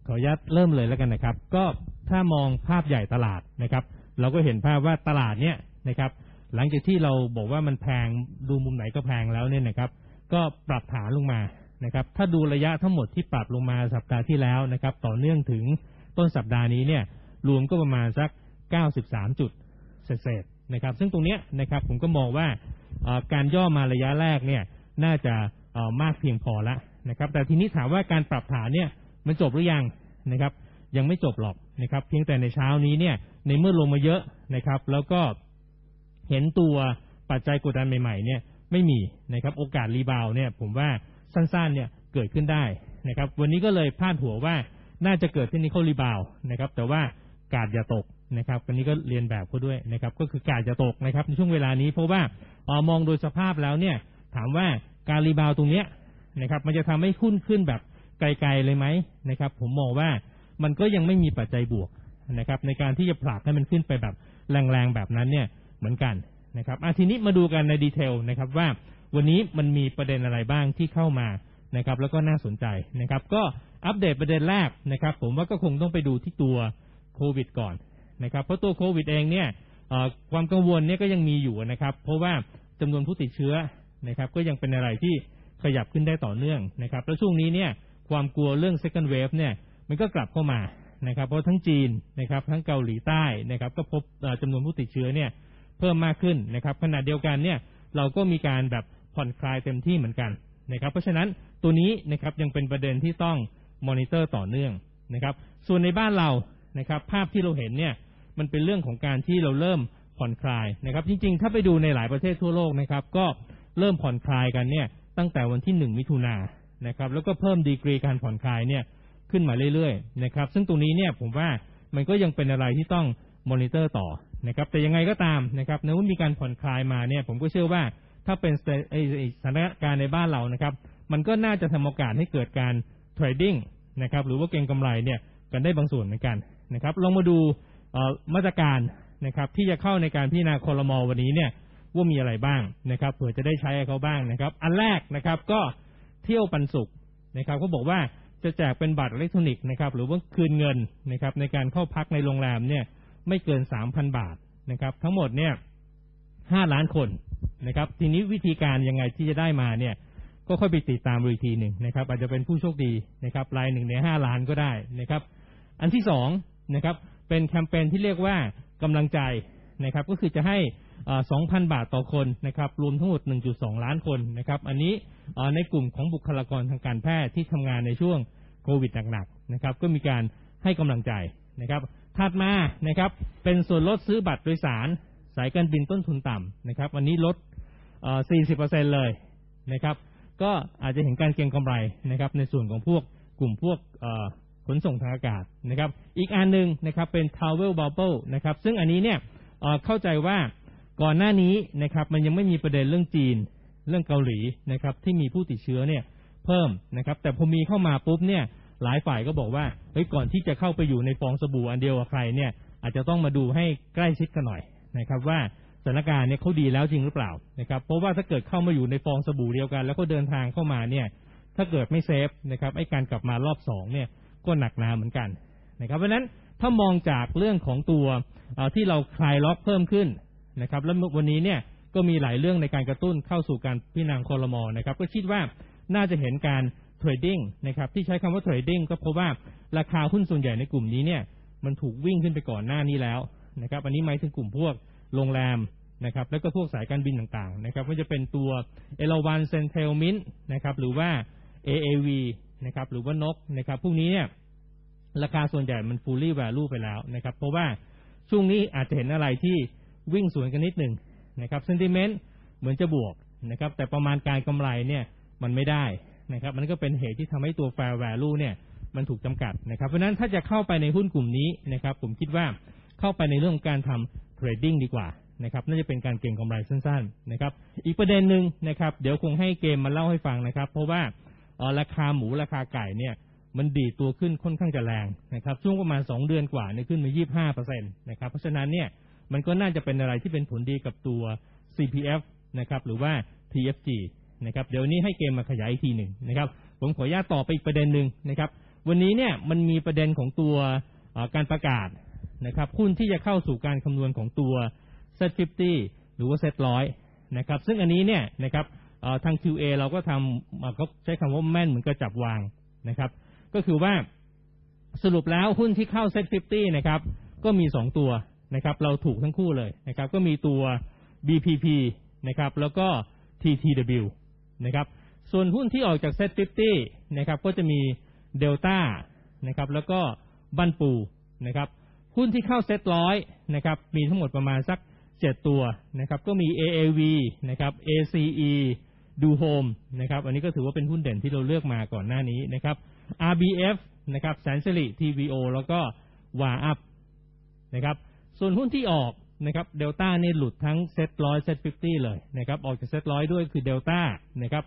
ขออนุญาตเริ่มเลยแล้วกันนะครับก็ถ้ามองภาพใหญ่ตลาดนะครับเราก็เห็นภาพว่าตลาดเนี้ยนะครับหลังจากที่เราบอกว่ามันแพงดูมุมไหนก็แพงแล้วเนี่ยนะครับก็ปรับฐานลงมานะครับถ้าดูระยะทั้งหมดที่ปรับลงมาสัปดาห์ที่แล้วนะครับต่อเนื่องถึงต้นสัปดาห์นี้เนี่ยรวมก็ประมาณสัก93จุดเศษๆนะครับซึ่งตรงเนี้ยนะครับผมก็มองว่าการย่อมาระยะแรกเนี่ยน่าจะมากเพียงพอแล้วนะครับแต่ทีนี้ถามว่าการปรับฐานเนี่ยมันจบหรือยังนะครับยังไม่จบหรอกนะครับเพียงแต่ในเช้านี้เนี่ยในเมื่อลงมาเยอะนะครับแล้วก็เห็นตัวปัจจัยกดดันใหม่ๆเนี่ยไม่มีนะครับโอกาสรีบาวเนี่ยผมว่าสั้นๆเนี่ยเกิดขึ้นได้นะครับวันนี้ก็เลยพาดหัวว่าน่าจะเกิดเทคนิคอลรีบาวนะครับแต่ว่ากาดอย่าตกนะครับวันนี้ก็เรียนแบบเขาด้วยนะครับก็คือกาดอย่าตกนะครับในช่วงเวลานี้เพราะว่ามองโดยสภาพแล้วเนี่ยถามว่าการรีบาวตรงเนี้ยนะครับมันจะทำให้หุ้นขึ้นแบบไกลๆเลยไหมนะครับผมมองว่ามันก็ยังไม่มีปัจจัยบวกนะครับในการที่จะผลักให้มันขึ้นไปแบบแรงๆแบบนั้นเนี่ยเหมือนกันนะครับทีนี้มาดูกันในดีเทลนะครับว่าวันนี้มันมีประเด็นอะไรบ้างที่เข้ามานะครับแล้วก็น่าสนใจนะครับก็อัปเดตประเด็นแรกนะครับผมว่าก็คงต้องไปดูที่ตัวโควิดก่อนนะครับเพราะตัวโควิดเองเนี่ยความกังวลเนี่ยก็ยังมีอยู่นะครับเพราะว่าจำนวนผู้ติดเชื้อนะครับก็ยังเป็นอะไรที่ขยับขึ้นได้ต่อเนื่องนะครับแล้วช่วงนี้เนี่ยความกลัวเรื่อง second wave เนี่ยมันก็กลับเข้ามานะครับเพราะทั้งจีนนะครับทั้งเกาหลีใต้นะครับก็พบจำนวนผู้ติดเชื้อเนี่ยเพิ่มมากขึ้นนะครับขณะเดียวกันเนี่ยเราก็มีการแบบผ่อนคลายเต็มที่เหมือนกันนะครับเพราะฉะนั้นตัวนี้นะครับยังเป็นประเด็นที่ต้องมอนิเตอร์ต่อเนื่องนะครับส่วนในบ้านเรานะครับภาพที่เราเห็นเนี่ยมันเป็นเรื่องของการที่เราเริ่มผ่อนคลายนะครับจริงๆถ้าไปดูในหลายประเทศทั่วโลกนะครับก็เริ่มผ่อนคลายกันเนี่ยตั้งแต่วันที่1มิถุนายนนะครับแล้วก็เพิ่มดีกรีการผ่อนคลายเนี่ยขึ้นมาเรื่อยๆนะครับซึ่งตรงนี้เนี่ยผมว่ามันก็ยังเป็นอะไรที่ต้องมอนิเตอร์ต่อนะครับแต่ยังไงก็ตามนะครับเมื่อมีการผ่อนคลายมาเนี่ยผมก็เชื่อว่าถ้าเป็นสถานการณ์ในบ้านเรานะครับมันก็น่าจะทำโอกาสให้เกิดการเทรดดิ้งนะครับหรือว่าเก็งกำไรเนี่ยกันได้บางส่วนเหมือนกันนะครับลองมาดูมาตรการนะครับที่จะเข้าในการพิจารณาครม.วันนี้เนี่ยว่ามีอะไรบ้างนะครับเผื่อจะได้ใช้เขาบ้างนะครับอันแรกนะครับก็เที่ยวปันสุขนะครับเขาบอกว่าจะแจกเป็นบัตรอิเล็กทรอนิกส์นะครับหรือว่าคืนเงินนะครับในการเข้าพักในโรงแรมเนี่ยไม่เกิน 3,000 บาทนะครับทั้งหมดเนี่ย5ล้านคนนะครับทีนี้วิธีการยังไงที่จะได้มาเนี่ยก็ค่อยไปติดตามอีกทีหนึ่งนะครับอาจจะเป็นผู้โชคดีนะครับราย1ใน5ล้านก็ได้นะครับอันที่2นะครับเป็นแคมเปญที่เรียกว่ากำลังใจนะครับก็คือจะให้ 2,000 บาทต่อคนนะครับรวมทั้งหมด 1.2 ล้านคนนะครับอันนี้ในกลุ่มของบุคลากรทางการแพทย์ที่ทำงานในช่วงโควิดหนักๆนะครับก็มีการให้กำลังใจนะครับถัดมานะครับเป็นส่วนลดซื้อบัตรโดยสารสายการบินต้นทุนต่ำนะครับอันนี้ลด40% เลยนะครับก็อาจจะเห็นการเก็งกำไรนะครับในส่วนของกลุ่มพวกขนส่งทางอากาศนะครับอีกอันนึงนะครับเป็น Travel Bubble นะครับซึ่งอันนี้เนี่ยเข้าใจว่าก่อนหน้านี้นะครับมันยังไม่มีประเด็นเรื่องจีนเรื่องเกาหลีนะครับที่มีผู้ติดเชื้อเนี่ยเพิ่มนะครับแต่พอมีเข้ามาปุ๊บเนี่ยหลายฝ่ายก็บอกว่าเฮ้ยก่อนที่จะเข้าไปอยู่ในฟองสบู่อันเดียวกับใครเนี่ยอาจจะต้องมาดูให้ใกล้ชิดกันหน่อยนะครับว่าสถานการณ์เนี่ยเขาดีแล้วจริงหรือเปล่านะครับเพราะว่าถ้าเกิดเข้ามาอยู่ในฟองสบู่เดียวกันแล้วก็เดินทางเข้ามาเนี่ยถ้าเกิดไม่เซฟนะครับไอ้การกลับมารอบ2เนี่ยก็หนักหนาเหมือนกันนะครับเพราะฉะนั้นถ้ามองจากเรื่องของตัวที่เราคลายล็อกเพิ่มขึ้นนะครับแล้ววันนี้เนี่ยก็มีหลายเรื่องในการกระตุ้นเข้าสู่การพิจารณาครม.นะครับก็คิดว่าน่าจะเห็นการเทรดดิ้งนะครับที่ใช้คำว่าเทรดดิ้งก็เพราะว่าราคาหุ้นส่วนใหญ่ในกลุ่มนี้เนี่ยมันถูกวิ่งขึ้นไปก่อนหน้านี้แล้วนะครับอันนี้หมายถึงกลุ่มพวกโรงแรมนะครับแล้วก็พวกสายการบินต่างๆนะครับว่าจะเป็นตัวเอราวัณเซ็นเทลมินต์นะครับหรือว่า AAV นะครับหรือว่านกนะครับพวกนี้เนี่ยราคาส่วนใหญ่มัน fully value ไปแล้วนะครับเพราะว่าช่วงนี้อาจจะเห็นอะไรที่วิ่งสวนกันนิดหนึ่งนะครับ sentiment เหมือนจะบวกนะครับแต่ประมาณการกำไรเนี่ยมันไม่ได้นะครับมันก็เป็นเหตุที่ทำให้ตัว fair value เนี่ยมันถูกจำกัดนะครับเพราะฉะนั้นถ้าจะเข้าไปในหุ้นกลุ่มนี้นะครับผมคิดว่าเข้าไปในเรื่องของการทำ trading ดีกว่านะครับน่าจะเป็นการเก็งกำไรสั้นๆนะครับอีกประเด็นหนึ่งนะครับเดี๋ยวคงให้เกมมาเล่าให้ฟังนะครับเพราะว่าราคาหมูราคาไก่เนี่ยมันดีดตัวขึ้นค่อนข้างจะแรงนะครับช่วงประมาณ2เดือนกว่าเนี่ยขึ้นมา 25% นะครับเพราะฉะนั้นเนี่ยมันก็น่าจะเป็นอะไรที่เป็นผลดีกับตัว CPF นะครับหรือว่า TFG นะครับเดี๋ยวนี้ให้เกมมาขยายอีกทีหนึ่งนะครับผมขออนุญาตต่อไปอีกประเด็นหนึ่งนะครับวันนี้เนี่ยมันมีประเด็นของตัวการประกาศนะครับหุ้นที่จะเข้าสู่การคำนวณของตัว Z50 หรือว่า Z100 นะครับซึ่งอันนี้เนี่ยนะครับทาง QA เราก็ทำก็ใช้คำว่าแม่นเหมือนกับจับวางนะครับก็คือว่าสรุปแล้วหุ้นที่เข้า Z50 นะครับก็มี2ตัวนะครับเราถูกทั้งคู่เลยนะครับก็มีตัว BPP นะครับแล้วก็ TTW นะครับส่วนหุ้นที่ออกจาก Z50 นะครับก็จะมี Delta นะครับแล้วก็บันปูนะครับหุ้นที่เข้า Z100 นะครับมีทั้งหมดประมาณสัก7ตัวนะครับก็มี AAV นะครับ ACE ดูโฮมนะครับอันนี้ก็ถือว่าเป็นหุ้นเด่นที่เราเลือกมาก่อนหน้านี้นะครับ RBF นะครับแสนสิริ TVO แล้วก็วาอัพนะครับส่วนหุ้นที่ออกนะครับเดลต้านี่หลุดทั้งเซ็ต100เซ็ต50เลยนะครับออกจากเซ็ต100ด้วยคือเดลต้านะครับ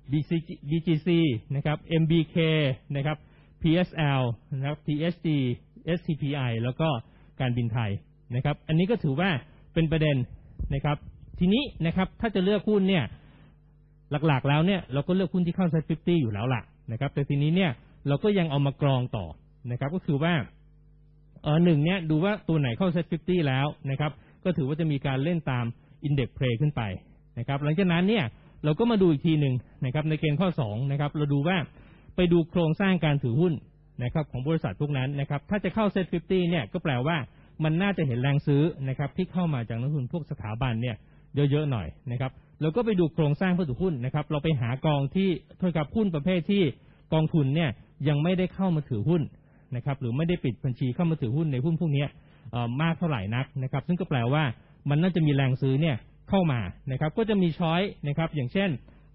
BGC นะครับ MBK นะครับ PSL นะครับ TSG SCPI แล้วก็การบินไทยนะครับอันนี้ก็ถือว่าเป็นประเด็นนะครับทีนี้นะครับถ้าจะเลือกหุ้นเนี่ยหลักๆแล้วเนี่ยเราก็เลือกหุ้นที่เข้าเซ็ต50อยู่แล้วล่ะนะครับแต่ทีนี้เนี่ยเราก็ยังเอามากรองต่อนะครับก็คือว่าหนึ่งเนี่ยดูว่าตัวไหนเข้าเซ็ต50แล้วนะครับก็ถือว่าจะมีการเล่นตามอินเด็กซ์เพลย์ขึ้นไปนะครับหลังจากนั้นเนี่ยเราก็มาดูอีกทีหนึ่งนะครับในเกณฑ์ข้อ2นะครับเราดูว่าไปดูโครงสร้างการถือหุ้นนะครับของบริษัทพวกนั้นนะครับถ้าจะเข้าเซ็ต50เนี่ยก็แปลว่ามันน่าจะเห็นแรงซื้อนะครับที่เข้ามาจากนักลงทุนพวกสถาบันเนี่ยเยอะๆหน่อยนะครับเราก็ไปดูโครงสร้างผู้ถือหุ้นนะครับเราไปหากองที่โทษครับหุ้นประเภทที่กองทุนเนี่ยยังไม่ได้เข้ามาถือหุ้นนะครับหรือไม่ได้ปิดบัญชีเข้ามาถือหุ้นในหุ้นพวกนี้มากเท่าไหร่นักนะครับซึ่งก็แปลว่ามันน่าจะมีแรงซื้อเนี่ยเข้ามานะครับก็จะมีช้อยนะครับอย่างเช่น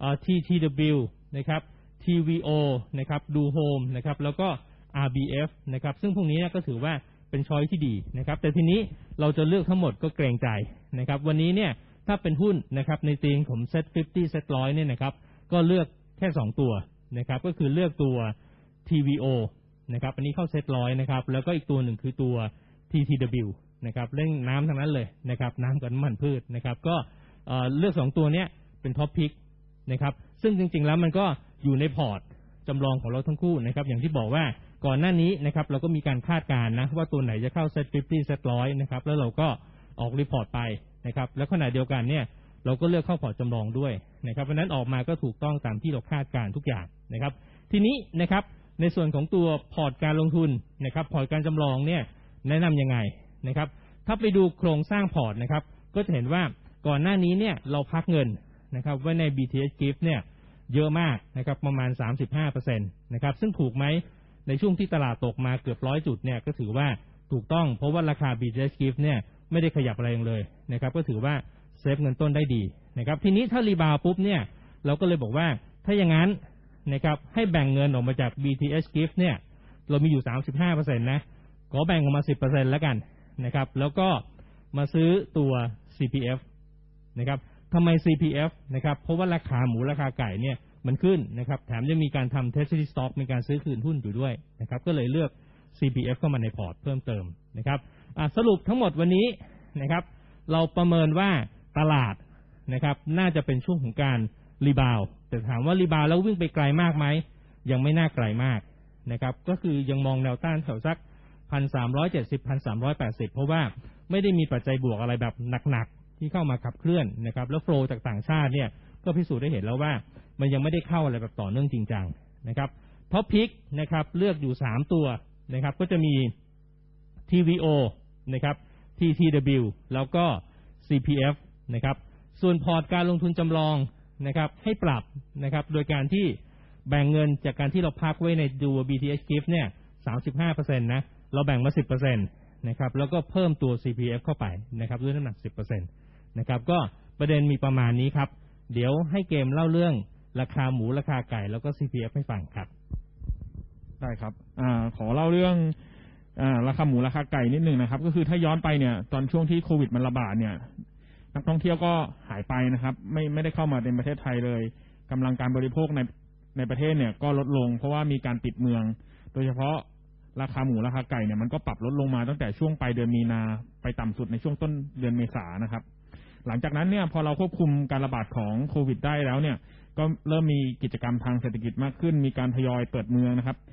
TTW นะครับ TVO นะครับดูโฮมนะครับแล้วก็ RBF นะครับซึ่งพวกนี้ก็ถือว่าเป็นช้อยที่ดีนะครับแต่ทีนี้เราจะเลือกทั้งหมดก็เกรงใจนะครับวันนี้เนี่ยถ้าเป็นหุ้นนะครับในธีมของ Z50 Z100 เนี่ยนะครับก็เลือกแค่2ตัวนะครับก็คือเลือกตัว TVO นะครับอันนี้เข้าZ100นะครับแล้วก็อีกตัวหนึ่งคือตัว TTW นะครับเล่นน้ำทั้งนั้นเลยนะครับน้ำกับน้ำมันพืชนะครับก็เลือก2ตัวเนี้ยเป็นท็อปพิกนะครับซึ่งจริงๆแล้วมันก็อยู่ในพอร์ตจำลองของเราทั้งคู่นะครับอย่างที่บอกว่าก่อนหน้านี้นะครับเราก็มีการคาดการณ์นะว่าตัวไหนจะเข้า Z50 Z100 นะครับแล้วเราก็ออกรีพอร์ตไปนะครับแล้วขณะเดียวกันเนี่ยเราก็เลือกเข้าพอร์ตจำลองด้วยนะครับเพราะนั้นออกมาก็ถูกต้องตามที่เราคาดการณ์ทุกอย่างนะครับทีนี้นะครับในส่วนของตัวพอร์ตการลงทุนนะครับพอร์ตการจำลองเนี่ยแนะนำยังไงนะครับถ้าไปดูโครงสร้างพอร์ตนะครับก็จะเห็นว่าก่อนหน้านี้เนี่ยเราพักเงินนะครับไว้ใน BTH Gift เนี่ยเยอะมากนะครับประมาณ 35% นะครับซึ่งถูกไหมในช่วงที่ตลาดตกมาเกือบ100 จุดเนี่ยก็ถือว่าถูกต้องเพราะว่าราคา BTH Gift เนี่ยไม่ได้ขยับอะไรเลยนะครับก็ถือว่าเซฟเงินต้นได้ดีนะครับทีนี้ถ้ารีบาวปุ๊บเนี่ยเราก็เลยบอกว่าถ้าอย่างนั้นนะครับให้แบ่งเงินออกมาจาก BTH Gift เนี่ยเรามีอยู่ 35% นะขอแบ่งออกมา 10% แล้วกันนะครับแล้วก็มาซื้อตัว CPF นะครับทำไม CPF นะครับเพราะว่าราคาหมูราคาไก่เนี่ยมันขึ้นนะครับแถมยังมีการทำ Treasury Stock มีการซื้อคืนหุ้นอยู่ด้วยนะครับก็เลยเลือก CPF เข้ามาในพอร์ตเพิ่มเติมนะครับสรุปทั้งหมดวันนี้นะครับเราประเมินว่าตลาดนะครับน่าจะเป็นช่วงของการรีบาวแต่ถามว่ารีบาวแล้ววิ่งไปไกลมากไหมยังไม่น่าไกลมากนะครับก็คือยังมองแนวต้านแถวสัก 1,370 1,380 เพราะว่าไม่ได้มีปัจจัยบวกอะไรแบบหนักๆที่เข้ามาขับเคลื่อนนะครับแล้วโฟลว์จากต่างชาติเนี่ยก็พิสูจน์ได้เห็นแล้วว่ามันยังไม่ได้เข้าอะไรแบบต่อเนื่องจริงจังนะครับท็อปพิกนะครับเลือกอยู่3ตัวนะครับก็จะมี TVO นะครับ TTW แล้วก็ CPF นะครับส่วนพอร์ตการลงทุนจำลองนะครับให้ปรับนะครับโดยการที่แบ่งเงินจากการที่เราพักไว้ในดู BTH Gift เนี่ย 35% นะเราแบ่งมา 10% นะครับแล้วก็เพิ่มตัว CPF เข้าไปนะครับด้วยน้ำหนัก 10% นะครับก็ประเด็นมีประมาณนี้ครับเดี๋ยวให้เกมเล่าเรื่องราคาหมูราคาไก่แล้วก็ CPF ให้ฟังครับได้ครับขอเล่าเรื่องราคาหมูราคาไก่นิดนึงนะครับก็คือถ้าย้อนไปเนี่ยตอนช่วงที่โควิดมันระบาดเนี่ยนักท่องเที่ยวก็หายไปนะครับไม่ได้เข้ามาในประเทศไทยเลยกำลังการบริโภคในประเทศเนี่ยก็ลดลงเพราะว่ามีการปิดเมืองโดยเฉพาะราคาหมูราคาไก่เนี่ยมันก็ปรับลดลงมาตั้งแต่ช่วงปลายเดือนมีนาไปต่ำสุดในช่วงต้นเดือนเมษายนนะครับหลังจากนั้นเนี่ยพอเราควบคุมการระบาดของโควิดได้แล้วเนี่ยก็เริ่มมีกิจกรรมทางเศรษฐกิจมากขึ้นมีการทยอยเปิดเมืองนะครับท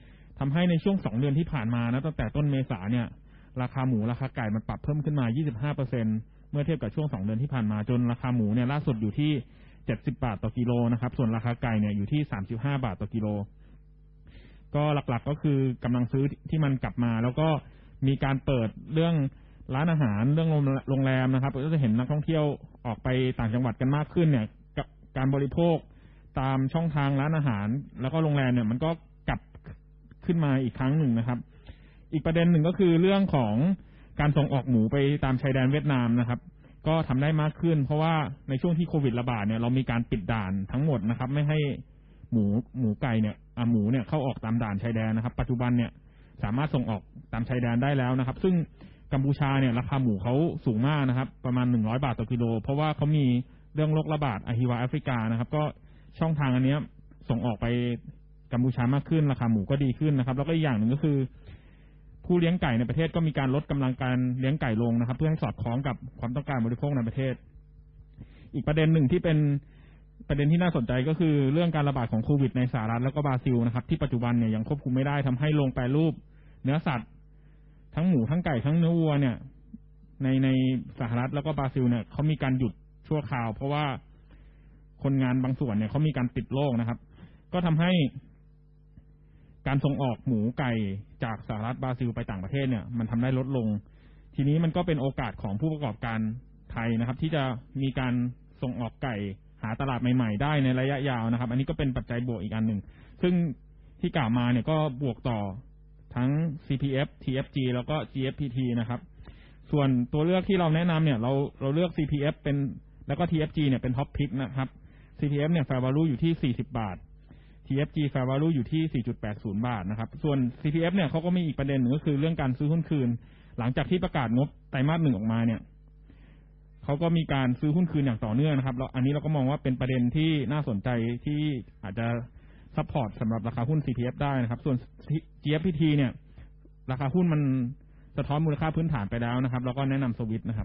ำให้ในช่วง2เดือนที่ผ่านมานะตั้งแต่ต้นเมษาเนี่ยราคาหมูราคาไก่มันปรับเพิ่มขึ้นมา 25% เมื่อเทียบกับช่วง2เดือนที่ผ่านมาจนราคาหมูเนี่ยล่าสุดอยู่ที่70 บาทต่อกิโลนะครับส่วนราคาไก่เนี่ยอยู่ที่35 บาทต่อกิโลก็หลักๆก็คือกำลังซื้อที่มันกลับมาแล้วก็มีการเปิดเรื่องร้านอาหารเรื่องโรงแรมนะครับก็จะเห็นนักท่องเที่ยวออกไปต่างจังหวัดกันมากขึ้นเนี่ยกับการบริโภคตามช่องทางร้านอาหารแล้วก็โรงแรมเนี่ยมันก็กลับขึ้นมาอีกครั้งหนึ่งนะครับอีกประเด็นหนึ่งก็คือเรื่องของการส่งออกหมูไปตามชายแดนเวียดนามนะครับก็ทำได้มากขึ้นเพราะว่าในช่วงที่โควิดระบาดเนี่ยเรามีการปิดด่านทั้งหมดนะครับไม่ให้หมูไก่เนี่ยหมูเนี่ยเข้าออกตามด่านชายแดนนะครับปัจจุบันเนี่ยสามารถส่งออกตามชายแดนได้แล้วนะครับซึ่งกัมพูชาเนี่ยราคาหมูเขาสูงมากนะครับประมาณ100 บาทต่อกิโลเพราะว่าเขามีเรื่องโรคระบาดอะฮิวาแอฟริกานะครับก็ช่องทางอันนี้ส่งออกไปกัมพูชามากขึ้นราคาหมูก็ดีขึ้นนะครับแล้วก็อีกอย่างหนึ่งก็คือผู้เลี้ยงไก่ในประเทศก็มีการลดกำลังการเลี้ยงไก่ลงนะครับเพื่อให้สอดคล้องกับความต้องการบริโภคในประเทศอีกประเด็นหนึ่งที่เป็นประเด็นที่น่าสนใจก็คือเรื่องการระบาดของโควิดในสหรัฐแล้วก็บราซิลนะครับที่ปัจจุบันเนี่ยยังควบคุมไม่ได้ทำให้โรงแปรรูปเนื้อสัตว์ทั้งหมูทั้งไก่ทั้งเนื้อวัวเนี่ยในสหรัฐแล้วก็บราซิลเนี่ยเขามีการหยุดชั่วคราวเพราะว่าคนงานบางส่วนเนี่ยเขามีการติดโรคนะครับก็ทำให้การส่งออกหมูไก่จากสหรัฐบราซิลไปต่างประเทศเนี่ยมันทำได้ลดลงทีนี้มันก็เป็นโอกาสของผู้ประกอบการไทยนะครับที่จะมีการส่งออกไก่หาตลาดใหม่ๆได้ในระยะยาวนะครับอันนี้ก็เป็นปัจจัยบวกอีกอันหนึ่งซึ่งที่กล่าวมาเนี่ยก็บวกต่อทั้ง CPF TFG แล้วก็ GFPT นะครับส่วนตัวเลือกที่เราแนะนำเนี่ยเราเลือก CPF เป็นแล้วก็ TFG เนี่ยเป็นท็อปพิกนะครับ CPF เนี่ย fair value อยู่ที่40 บาท TFG fair value อยู่ที่ 4.80 บาทนะครับส่วน CPF เนี่ยเขาก็มีอีกประเด็นหนึ่งก็คือเรื่องการซื้อหุ้นคืนหลังจากที่ประกาศงบไตรมาส 1ออกมาเนี่ยเขาก็มีการซื้อหุ้นคืนอย่างต่อเนื่องนะครับแล้วอันนี้เราก็มองว่าเป็นประเด็นที่น่าสนใจที่อาจจะซัพพอร์ตสำหรับราคาหุ้น CPF ได้นะครับส่วน GFPT เนี่ยราคาหุ้นมันสะท้อนมูลค่าพื้นฐานไปแล้วนะครับแล้วก็แนะนำสวิตนะครับ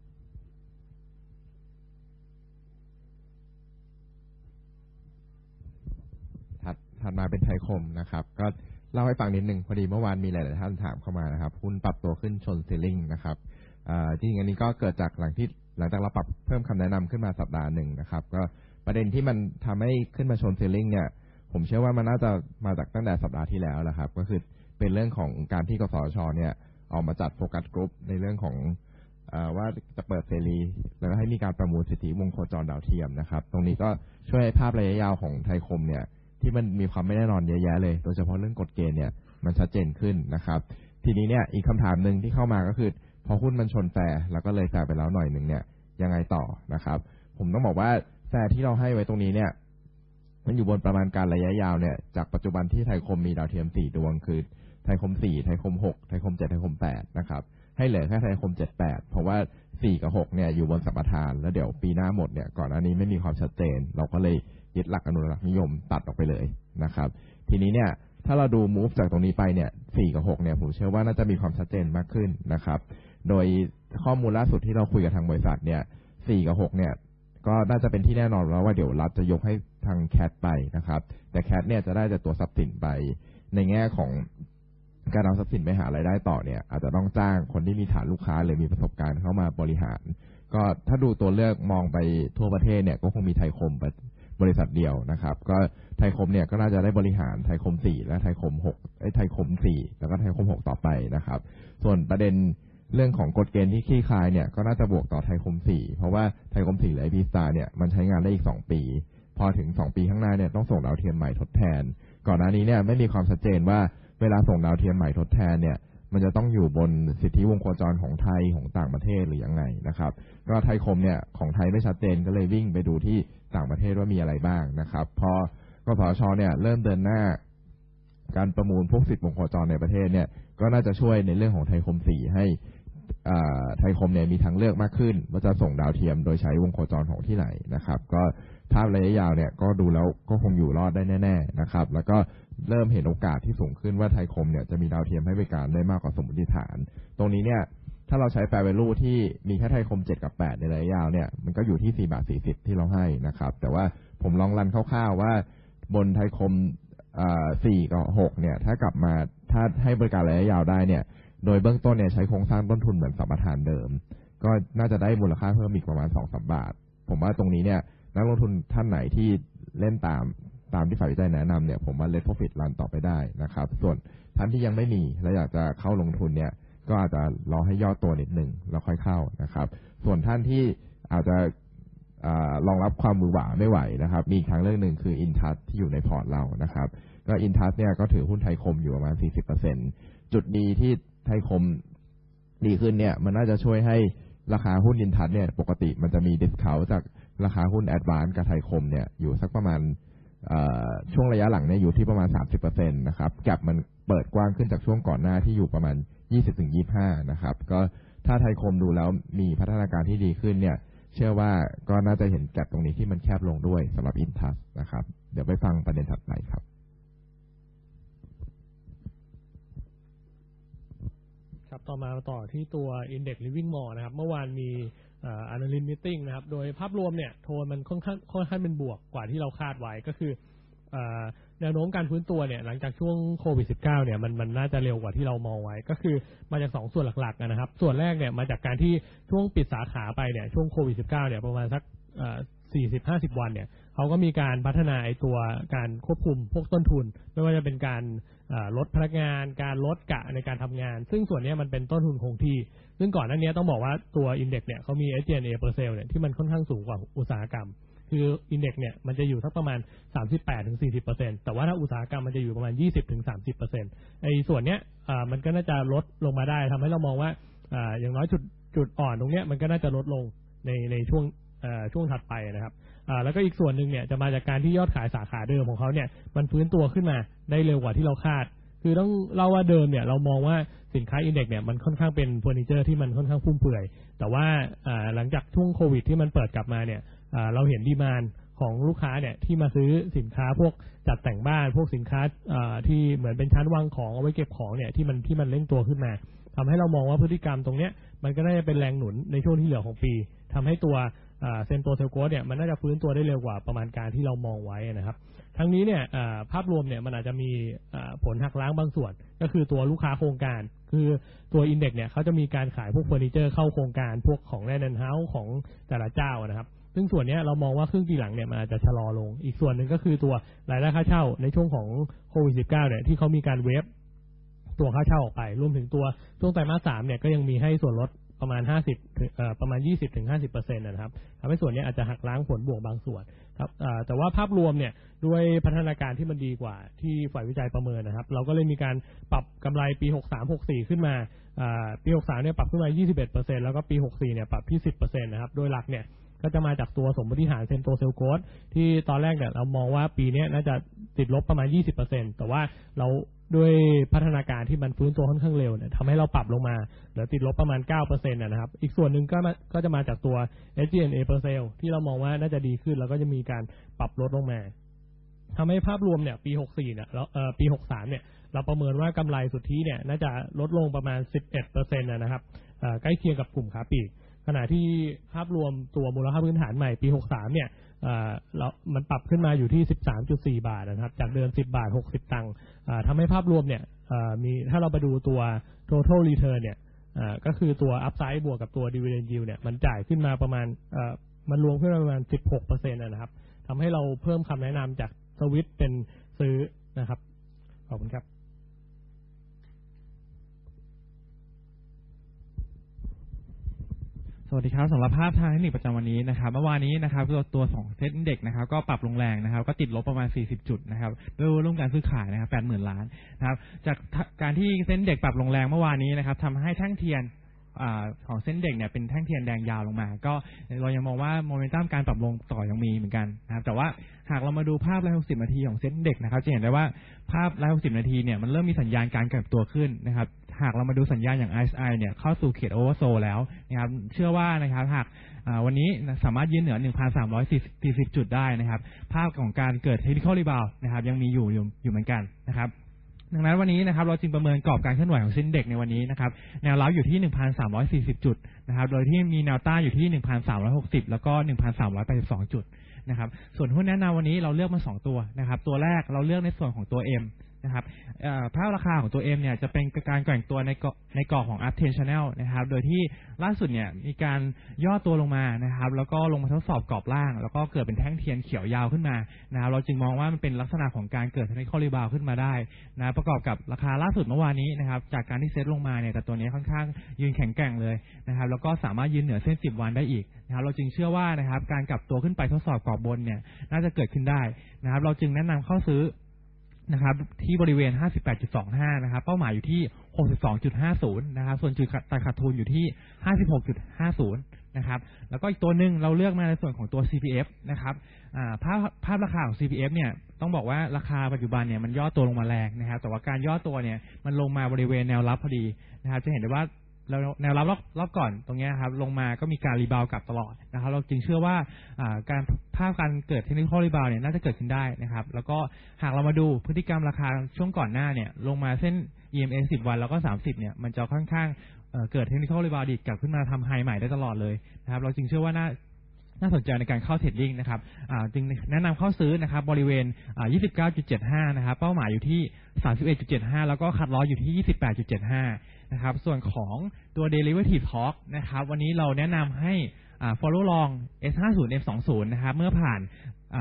ถัดมาเป็นไทยคมนะครับก็เล่าให้ฟังนิดนึงพอดีเมื่อวานมีหลายๆท่านถามเข้ามานะครับหุ้นปรับตัวขึ้นชนซีลิ่งนะครับจริงๆอันนี้ก็เกิดจากหลังจากเราปรับเพิ่มคำแนะนำขึ้นมาสัปดาห์หนึ่งนะครับก็ประเด็นที่มันทำให้ขึ้นมาชนซีลิ่งเนี่ยผมเชื่อว่ามันน่าจะมาจากตั้งแต่สัปดาห์ที่แล้วแหละครับก็คือเป็นเรื่องของการที่กสช.เนี่ยออกมาจัดโฟกัสกรุ๊ปในเรื่องของว่าจะเปิดเสรีแล้วก็ให้มีการประมูลสิทธิวงโคจรดาวเทียมนะครับตรงนี้ก็ช่วยให้ภาพระยะยาวของไทยคมเนี่ยที่มันมีความไม่แน่นอนเยอะแยะเลยโดยเฉพาะเรื่องกฎเกณฑ์เนี่ยมันชัดเจนขึ้นนะครับทีนี้เนี่ยอีกคำถามหนึ่งที่เข้ามาก็คือพอหุ้นมันชนแฟร์แล้วก็เลยแฟร์ไปแล้วหน่อยหนึ่งเนี่ยยังไงต่อนะครับผมต้องบอกว่าแฟร์ที่เราให้ไว้ตรงนี้เนี่ยมันอยู่บนประมาณการระยะยาวเนี่ยจากปัจจุบันที่ไทยคมมีดาวเทียม4ดวงคือไทยคม4ไทยคม6ไทยคม7ไทยคม8นะครับให้เหลือแค่ไทยคม7 8เพราะว่า4กับ6เนี่ยอยู่บนสัมปทานแล้วเดี๋ยวปีหน้าหมดเนี่ยก่อนอันนี้ไม่มีความชัดเจนเราก็เลยยึดหลักอนุรักษ์นิยมตัดออกไปเลยนะครับทีนี้เนี่ยถ้าเราดู move จากตรงนี้ไปเนี่ย4กับ6เนี่ยผมเชื่อว่าน่าจะมีความชัดเจนมากขึ้นนะครับโดยข้อมูลล่าสุดที่เราคุยกับทางบริษัทเนี่ย4กับ6เนี่ยก็น่าจะเป็นที่แน่นอนแล้วว่าเดี๋ยวรัฐจะยกให้ทางแคทไปนะครับแต่แคทเนี่ยจะได้แต่ตัวทรัพย์สินไปในแง่ของการเอาทรัพย์สินไปหารายได้ต่อเนี่ยอาจจะต้องจ้างคนที่มีฐานลูกค้าหรือมีประสบการณ์เข้ามาบริหารก็ถ้าดูตัวเลือกมองไปทั่วประเทศเนี่ยก็คงมีไทยคมบริษัทเดียวนะครับก็ไทยคมเนี่ยก็น่าจะได้บริหารไทยคม4และไทยคม6ไทยคม4แล้วก็ไทยคม6ต่อไปนะครับส่วนประเด็นเรื่องของกฎเกณฑ์ที่คลี่คลายเนี่ยก็น่าจะบวกต่อไทยคม4เพราะว่าไทยคม4และ IP Star เนี่ยมันใช้งานได้อีก2ปีพอถึง2ปีข้างหน้าเนี่ยต้องส่งดาวเทียมใหม่ทดแทนก่อนหน้านี้เนี่ยไม่มีความชัดเจนว่าเวลาส่งดาวเทียมใหม่ทดแทนเนี่ยมันจะต้องอยู่บนสิทธิวงโคจรของไทยของต่างประเทศหรือยังไงนะครับก็ไทยคมเนี่ยของไทยไม่ชัดเจนก็เลยวิ่งไปดูที่ต่างประเทศว่ามีอะไรบ้างนะครับพอกสช.เนี่ยเริ่มเดินหน้าการประมูลพวกสิทธิวงโคจรในประเทศเนี่ยก็น่าจะช่วยในเรื่องของไทยคม4ให้ไทยคมเนี่ยมีทางเลือกมากขึ้นว่าจะส่งดาวเทียมโดยใช้วงโคจรของที่ไหนนะครับก็ภาพระยะยาวเนี่ยก็ดูแล้วก็คงอยู่รอดได้แน่ๆนะครับแล้วก็เริ่มเห็นโอกาสที่สูงขึ้นว่าไทยคมเนี่ยจะมีดาวเทียมให้บริการได้มากกว่าสมมติฐานตรงนี้เนี่ยถ้าเราใช้ fair value ที่มีแค่ไทยคม7กับ8ในระยะยาวเนี่ยมันก็อยู่ที่4.40 บาทที่เราให้นะครับแต่ว่าผมลองรันคร่าวๆว่าบนไทยคม 4 กับ 6เนี่ยถ้ากลับมาถ้าให้บริการระยะยาวได้เนี่ยโดยเบื้องต้นเนี่ยใช้โครงสร้างต้นทุนเหมือนสัมปทานเดิมก็น่าจะได้มูลค่าเพิ่มอีกประมาณ 2-3 บาทผมว่าตรงนี้เนี่ยนักลงทุนท่านไหนที่เล่นตามที่ฝ่ายวิจัยแนะนำเนี่ยผมว่า Let Profit Run ต่อไปได้นะครับส่วนท่านที่ยังไม่มีและอยากจะเข้าลงทุนเนี่ยก็อาจจะรอให้ย่อตัวนิดหนึ่งแล้วค่อยเข้านะครับส่วนท่านที่อาจจะรองรับความมือหวาไม่ไหวนะครับมีอีกทางเลือกหนึ่งคือ Intas ที่อยู่ในพอร์ตเรานะครับก็ Intas เนี่ยก็ถือหุ้นไทยคมอยู่ประมาณ 40% จุดดีที่ไทยคมดีขึ้นเนี่ยมันน่าจะช่วยให้ราคาหุ้น Intas เนี่ยปกติมันจะมีดิสเคาท์จากราคาหุ้น Advance กับไทยคมเนี่ยอยู่สักประมาณช่วงระยะหลังเนี่ยอยู่ที่ประมาณ 30% นะครับแก็ปมันเปิดกว้างขึ้นจากช่วงก่อนหน้าที่อยู่ประมาณ 20-25 นะครับก็ถ้าไทยคมดูแล้วมีพัฒนาการที่ดีขึ้นเนี่ยเชื่อว่าก็น่าจะเห็นแก็ปตรงนี้ที่มันแคบลงด้วยสำหรับ Intas นะครับเดี๋ยวไปฟังประเด็นถัดไปครับครับต่อที่ตัว Index Living Mall นะครับเมื่อวานมีAnalyst Meeting นะครับโดยภาพรวมเนี่ยโทนมันค่อนข้างเป็นบวกกว่าที่เราคาดไว้ก็คือแนวโน้มการฟื้นตัวเนี่ยหลังจากช่วงโควิด -19 เนี่ยมันน่าจะเร็วกว่าที่เรามองไว้ก็คือมาจาก2ส่วนหลักๆนะครับส่วนแรกเนี่ยมาจากการที่ช่วงปิดสาขาไปเนี่ยช่วงโควิด -19 เนี่ยประมาณสัก40-50 วันเนี่ยเขาก็มีการพัฒนาไอ้ตัวการควบคุมพวกต้นทุนไม่ว่าจะเป็นการลดพนักงานการลดกะในการทำงานซึ่งส่วนนี้มันเป็นต้นทุนคงที่ซึ่งก่อนหน้านี้ต้องบอกว่าตัว Index เนี่ยเขามี SG&A per sale เนี่ยที่มันค่อนข้างสูงกว่าอุตสาหกรรมคือ Index เนี่ยมันจะอยู่สักประมาณ 38-40% แต่ว่าถ้าอุตสาหกรรมมันจะอยู่ประมาณ 20-30% ไอ้ส่วนเนี้ยมันก็น่าจะลดลงมาได้ทำให้เรามองว่าอย่างน้อยจุดอ่อนตรงเนี้ยมันก็น่าจะลดลงในช่วงถัดไปนะครับแล้วก็อีกส่วนหนึ่งเนี่ยจะมาจากการที่ยอดขายสาขาเดิมของเขาเนี่ยมันฟื้นตัวขึ้นมาได้เร็วกว่าที่เราคาดคือต้องเล่าว่าเดิมเนี่ยเรามองว่าสินค้าอินเด็กซ์เนี่ยมันค่อนข้างเป็นเฟอร์นิเจอร์ที่มันค่อนข้างฟุ่มเฟือยแต่ว่าหลังจากช่วงโควิดที่มันเปิดกลับมาเนี่ยเราเห็นดีมานด์ของลูกค้าเนี่ยที่มาซื้อสินค้าพวกจัดแต่งบ้านพวกสินค้าที่เหมือนเป็นชั้นวางของเอาไว้เก็บของเนี่ยที่มันเร่งตัวขึ้นมาทำให้เรามองว่าพฤติกรรมตรงเนี้ยมันก็น่าจะเป็นแรงหนุนในช่วงที่เหลือของปีทำให้ตัวเซนโตเซลโกสเนี่ยมันน่าจะฟื้นตัวได้เร็วกว่าประมาณการที่เรามองไว้นะครับทั้งนี้เนี่ยภาพรวมเนี่ยมันอาจจะมีผลหักล้างบางส่วนก็คือตัวลูกค้าโครงการคือตัวอินเด็กซ์เนี่ยเขาจะมีการขายพวกเฟอร์นิเจอร์เข้าโครงการพวกของแลนด์เฮาส์ของแต่ละเจ้านะครับซึ่งส่วนนี้เรามองว่าครึ่งปีหลังเนี่ยมันอาจจะชะลอลงอีกส่วนหนึ่งก็คือตัวรายได้ค่าเช่าในช่วงของโควิด -19 เนี่ยที่เขามีการเวฟตัวค่าเช่าออกไปรวมถึงตัวช่วงไตรมาส 3เนี่ยก็ยังมีให้ส่วนลดประมาณประมาณ 20-50% นะครับทำให้ส่วนนี้อาจจะหักล้างผลบวกบางส่วนครับแต่ว่าภาพรวมเนี่ยด้วยพัฒนาการที่มันดีกว่าที่ฝ่ายวิจัยประเมินนะครับเราก็เลยมีการปรับกำไรปี 63-64 ขึ้นมาปี 63 เนี่ยปรับขึ้นมา 21% แล้วก็ปี 64 เนี่ยปรับที่ 10% นะครับโดยหลักเนี่ยก็จะมาจากตัวสมมติฐานเซนโตเซลโกสที่ตอนแรกเนี่ยเรามองว่าปีนี้น่าจะติดลบประมาณ 20% แต่ว่าเราด้วยพัฒนาการที่มันฟื้นตัวค่อนข้างเร็วเนี่ยทำให้เราปรับลงมาเหลือติดลบประมาณ 9% นะครับอีกส่วนหนึ่งก็จะมาจากตัว SG&A per sale ที่เรามองว่าน่าจะดีขึ้นแล้วก็จะมีการปรับลดลงมาทำให้ภาพรวมเนี่ยปี 64 เนี่ยแล้วปี 63 เนี่ยเราประเมินว่ากำไรสุทธิเนี่ยน่าจะลดลงประมาณ 11% นะครับใกล้เคียงกับกลุ่มค้าปลีกขณะที่ภาพรวมตัวมูลค่าพื้นฐานใหม่ปี 63 เนี่ยมันปรับขึ้นมาอยู่ที่ 13.4 บาทนะครับจากเดิม 10 บาท 60 ตังค์ทำให้ภาพรวมเนี่ยมีถ้าเราไปดูตัว total return เนี่ยก็คือตัว upside บวกกับตัว dividend yield เนี่ยมันจ่ายขึ้นมาประมาณมันรวมขึ้นมาประมาณ 16% นะครับทำให้เราเพิ่มคำแนะนำจากสวิตช์เป็นซื้อนะครับขอบคุณครับสวัสดีครับสำหรับภาพทางเทคนิคประจำวันนี้นะครับเมื่อวานนี้นะครับตัว2เซ็ตอินเด็กซ์นะครับก็ปรับลงแรงนะครับก็ติดลบประมาณ40จุดนะครับด้วยวอลุ่มการซื้อขายนะครับ 80,000 ล้านนะครับจากการที่เซ็นเด็กปรับลงแรงเมื่อวานนี้นะครับทำให้แท่งเทียนของเส้นเด็กเนี่ยเป็นแท่งเทียนแดงยาวลงมาก็เรายังมองว่าโมเมนตัมการปรับลงต่อยังมีเหมือนกันนะครับแต่ว่าหากเรามาดูภาพราย60 นาทีของเส้นเด็กนะครับจะเห็นได้ว่าภาพราย60 นาทีเนี่ยมันเริ่มมีสัญญาณการกลับตัวขึ้นนะครับหากเรามาดูสัญญาณอย่าง RSI เนี่ยเข้าสู่เขตโอเวอร์โซลแล้วนะครับเชื่อว่านะครับหากวันนี้สามารถยืนเหนือ 1,340 จุดได้นะครับภาพของการเกิด technical rebound นะครับยังมีอยู่เหมือนกันนะครับดังนั้นวันนี้นะครับเราจึงประเมินกรอบการเคลื่อนไหวของเส้นเด็กในวันนี้นะครับแนวรับอยู่ที่ 1,340 จุดนะครับโดยที่มีแนวต้านอยู่ที่ 1,360 แล้วก็ 1,382 จุดนะครับส่วนหุ้นแนะนำวันนี้เราเลือกมา2ตัวนะครับตัวแรกเราเลือกในส่วนของตัว Mนะครับภาพราคาของตัว M เนี่ยจะเป็นการแกว่งตัวในกรอบของ Uptrend Channel นะครับโดยที่ล่าสุดเนี่ยมีการย่อตัวลงมานะครับแล้วก็ลงมาทดสอบกรอบล่างแล้วก็เกิดเป็นแท่งเทียนเขียวยาวขึ้นมานะครับเราจึงมองว่ามันเป็นลักษณะของการเกิด Technical Rebound ขึ้นมาได้นะประกอบกับราคาล่าสุดเมื่อวานนี้นะครับจากการที่เซตลงมาเนี่ยแต่ตัวนี้ค่อนข้างยืนแข็งแกร่งเลยนะครับแล้วก็สามารถยืนเหนือเส้น10วันได้อีกนะครับเราจึงเชื่อว่านะครับการกลับตัวขึ้นไปทดสอบกรอบบนเนี่ยน่าจะเกิดขึ้นได้นะครับเราจึงแนะนำเข้าซื้อนะครับที่บริเวณ 58.25 นะครับเป้าหมายอยู่ที่ 62.50 นะครับส่วนจุดตัดขาดทุนอยู่ที่ 56.50 นะครับแล้วก็อีกตัวหนึ่งเราเลือกมาในส่วนของตัว CPF นะครับภาพราคาของ CPF เนี่ยต้องบอกว่าราคาปัจจุบันเนี่ยมันย่อตัวลงมาแรงนะครับแต่ว่าการย่อตัวเนี่ยมันลงมาบริเวณแนวรับพอดีนะครับจะเห็นได้ว่าแนวรับรอบก่อนตรงนี้ครับลงมาก็มีการรีบาวกลับตลอดนะครับเราจึงเชื่อว่าการเกิดเทคนิคอลรีบาวเนี่ยน่าจะเกิดขึ้นได้นะครับแล้วก็หากเรามาดูพฤติกรรมราคาช่วงก่อนหน้าเนี่ยลงมาเส้น EMA 10 วันแล้วก็30เนี่ยมันจะค่อนข้างเกิดเทคนิคอลรีบาวดีกลับขึ้นมาทำไฮใหม่ได้ตลอดเลยนะครับเราจึงเชื่อว่าน่าสนใจในการเข้าเทรดดิ้งนะครับจึงแนะนำเข้าซื้อนะครับบริเวณ 29.75 นะครับเป้าหมายอยู่ที่ 31.75 แล้วก็คัดลอสอยู่ที่ 28.75 นะครับส่วนของตัว Derivative Talk นะครับวันนี้เราแนะนำให้ follow long S50 F20 นะครับเมื่อผ่าน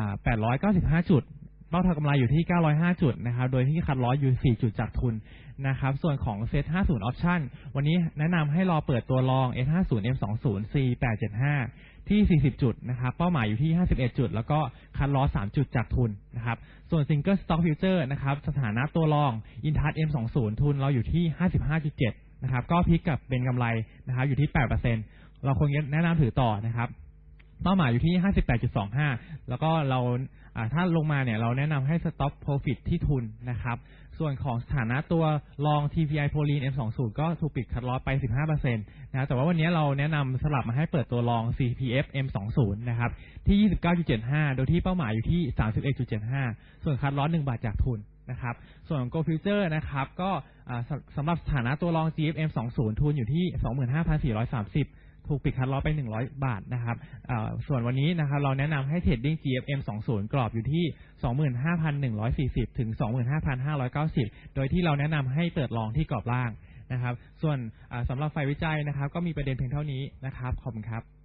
895 จุดเป้าทำกำไรอยู่ที่905จุดนะครับโดยที่คัดลอสอยู่4จุดจากทุนนะครับส่วนของ Set 50 Option วันนี้แนะนำให้รอเปิดตัวลอง S50 F20 C875 ที่40จุดนะครับเป้าหมายอยู่ที่51จุดแล้วก็คัดลอส3จุดจากทุนนะครับส่วน Single Stock Future นะครับสถานะตัวรอง Intouch M20 ทุนเราอยู่ที่ 55.7 นะครับก็พลิกกลับเป็นกำไรนะครับอยู่ที่ 8% เราคงแนะนำถือต่อนะครับเป้าหมายอยู่ที่ 58.25 แล้วก็เราถ้าลงมาเนี่ยเราแนะนำให้ Stop Profit ที่ทุนนะครับส่วนของสถานะตัวลอง TPI Proline M20 ก็ถูกปิดคัดลอสไป 15% นะแต่ว่าวันนี้เราแนะนำสลับมาให้เปิดตัวลอง CPF M20 นะครับที่ 29.75 โดยที่เป้าหมายอยู่ที่ 31.75 ส่วนคัดลอส1 บาทจากทุนนะครับส่วน Go Future นะครับก็สำหรับสถานะตัวลอง GFM 20ทุนอยู่ที่ 25,430 ถูกปิดคัดลอสไป100 บาทนะครับส่วนวันนี้นะครับเราแนะนำให้เทรดดิ้ง GFM 20กรอบอยู่ที่ 25,140 ถึง 25,590 โดยที่เราแนะนำให้เปิดลองที่กรอบล่างนะครับส่วนสำหรับไฟวิจัยนะครับก็มีประเด็นเพียงเท่านี้นะครับขอบคุณครับ